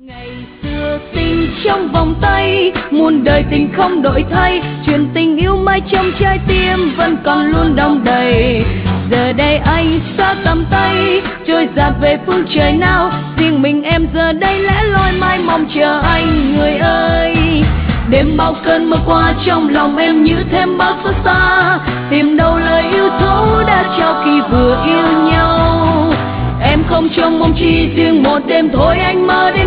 Ngày xưa tình trong vòng tay, muôn đời tình không đổi thay, chuyện tình yêu mãi trong trái tim vẫn còn luôn đong đầy. Giờ đây anh xa tầm tay, trôi dạt về phương trời nào, riêng mình em giờ đây lẻ loi mãi mong chờ anh người ơi. Đêm bao cơn mưa qua trong lòng em như thêm bao xót xa, tìm đâu lời yêu dấu đã trao khi vừa yêu nhau. Em không trông mong chi riêng một đêm thôi anh mơ đến